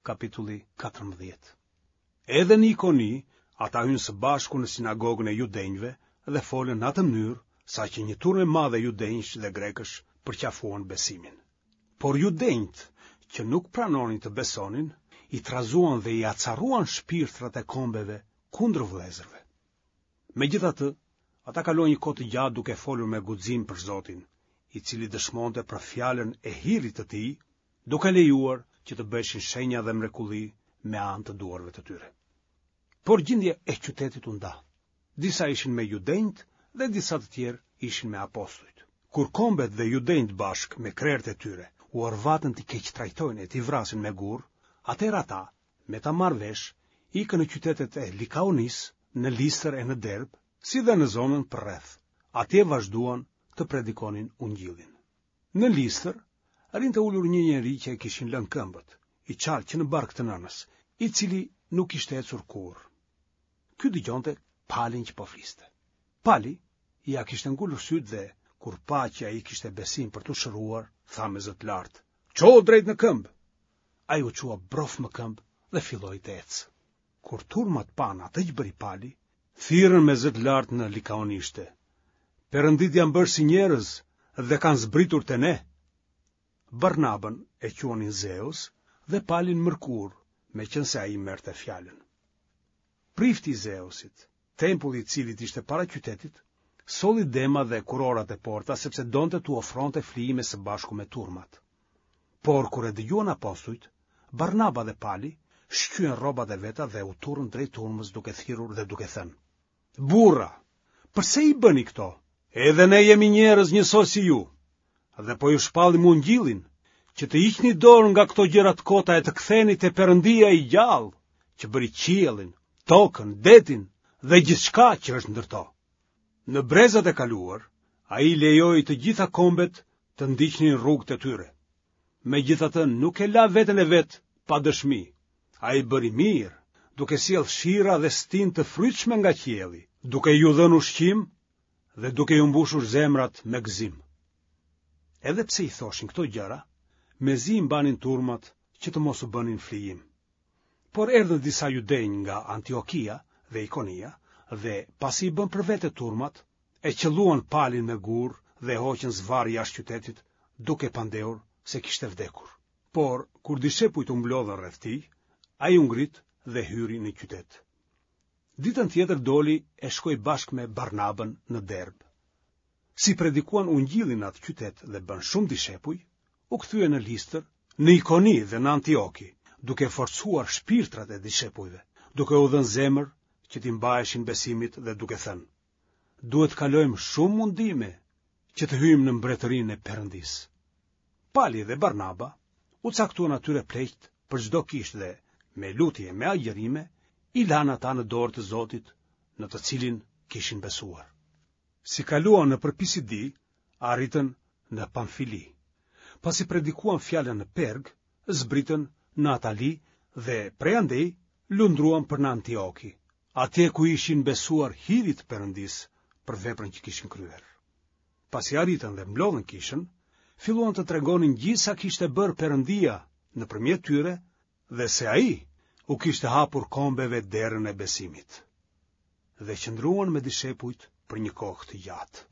kapitulli 14. Edhe në Ikoni, ata hynë së bashku në sinagogën e judenjve dhe folën në atë mënyrë, sa që një turmë e madhe judenjsh dhe grekësh përqafuan besimin. Por judenjt, që nuk pranonin të besonin, i trazuan dhe i acaruan shpirtrat e kombeve kundër vëllezërve. Megjithatë, ata kalojnë një kohë të gjatë duke folur me guxim për Zotin, i cili dëshmonte për fjalën e hirit të tij, duke lejuar që të bëheshin shenja dhe mrekulli me anë të duarve të tyre. Por gjendja e qytetit u nda. Disa ishin me judenjt dhe disa të tjerë ishin me apostujt. Kur kombet dhe judenjt bashk me krerët e tyre u arvatën të keq trajtojnë e t'i vrasin me gur, atëherë ata, me ta marrë vesh, ikën në qytetet e Likaonis, në Listër e në Derb, si dhe në zonën përreth. Atje vazhduan të predikonin ungjillin. Në Listër, rinte ulur një njeri që e kishin lënë këmbët, i qartë që në bark të nënës, i cili nuk ishte ecur kurrë. Ky dëgjonte Palin që po fliste. Pali ja kishte ngulur sytë dhe, kur pa që ai kishte besim për të shëruar, tha me zë të lartë: "Ço drejt në këmbë." Ai u çua brof më këmbë dhe filloi të ecë. Kur turmat pan atë që bëri Pali, thirrën me zë të lartë në likaonishte: "Perëndit janë bërë si njerëz dhe kanë zbritur te ne." Barnabën e quanin Zeus dhe Palin Mërkur, meqense ai merrte fjalën. Prifti i Zeusit, tempulli i cilit ishte para qytetit, solli dema dhe kurorat e porta sepse donte t'u ofronte flijime së bashku me turmat. Por kur e dëgjuan apostujt, Barnaba dhe Pali shqyen rrobat e veta dhe u turën drejt turmës duke thirrur dhe duke thënë: "Burra, pse i bëni këto? Edhe ne jemi njerëz njësoj si ju, dhe po ju shpallim ungjillin, që të hiqni dorë nga këto gjëra të kota e të ktheni te Perëndia i gjallë, që bëri qiellin, tokën, detin dhe gjithçka që është ndër to." Në brezat e kaluar, ai lejoi të gjitha kombet të ndiqnin rrugët e tyre. Megjithatë nuk e la veten e vet pa dëshmi. Ai bëri mirë, duke sjellë shira dhe stin të frytshme nga qielli, duke ju dhënë ushqim dhe duke ju mbushur zemrat me gëzim. Edhe pse i thoshin këto gjëra, mezi i mbanin turmat që të mos u bënin flijim. Por erdhën disa judenj nga Antiokia dhe Ikonia, dhe pasi i bën për vete turmat, e qelluan Palin me gur dhe hoqën zvarr jashtë qytetit, duke pandehur se kishte vdekur. Por kur dishepujt u mblodhën rreth tij, ai u ngrit dhe hyri në qytet. Ditën tjetër doli e shkoi bashkë me Barnabën në Derb. Si predikuan ungjillin atë qytet dhe bën shumë dishepuj, u kthye në Listër, në Ikoni dhe në Antioki, duke forcuar shpirtrat e dishepujve, duke u dhënë zemër që t'i mbaheshin besimit dhe duke thënë: "Duhet kalojmë shumë mundime që të hyjmë në mbretërinë e Perëndisë." Pali dhe Barnaba u caktuan atyre pleqt për çdo kishë dhe, me lutje me agjerime, i lanë ata në dorë të Zotit, në të cilin kishin besuar. Si kaluan në Pisidia, arritën në Pamfili. Pasi predikuan fjalën në Perg, zbritën në Atali dhe prej andej lundruan për në Antioki, atje ku ishin besuar hirit Perëndisë për veprën që kishin kryer. Pasi arritën dhe mblodhën kishën, filluan të tregonin gjithë sa kishte bërë Perëndia nëpërmjet tyre dhe se ai u kishte hapur kombeve derën e besimit. Dhe qëndruan me dishepujt për një kohë të gjatë.